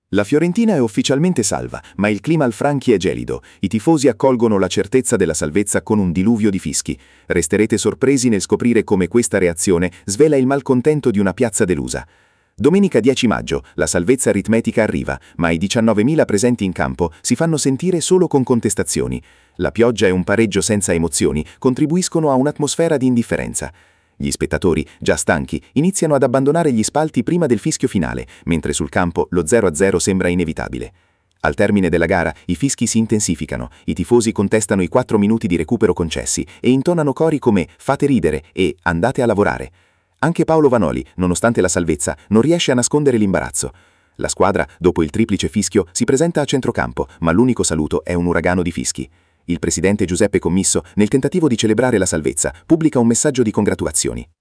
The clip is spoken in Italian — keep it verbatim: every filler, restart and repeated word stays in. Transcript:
La Fiorentina è ufficialmente salva, ma il clima al Franchi è gelido. I tifosi accolgono la certezza della salvezza con un diluvio di fischi. Resterete sorpresi nel scoprire come questa reazione svela il malcontento di una piazza delusa. Domenica dieci maggio, la salvezza aritmetica arriva, ma i diciannovemila presenti in campo si fanno sentire solo con contestazioni. La pioggia e un pareggio senza emozioni contribuiscono a un'atmosfera di indifferenza. Gli spettatori, già stanchi, iniziano ad abbandonare gli spalti prima del fischio finale, mentre sul campo lo zero a zero sembra inevitabile. Al termine della gara i fischi si intensificano, i tifosi contestano i quattro minuti di recupero concessi e intonano cori come «fate ridere» e «andate a lavorare». Anche Paolo Vanoli, nonostante la salvezza, non riesce a nascondere l'imbarazzo. La squadra, dopo il triplice fischio, si presenta a centrocampo, ma l'unico saluto è un uragano di fischi. Il presidente Giuseppe Commisso, nel tentativo di celebrare la salvezza, pubblica un messaggio di congratulazioni.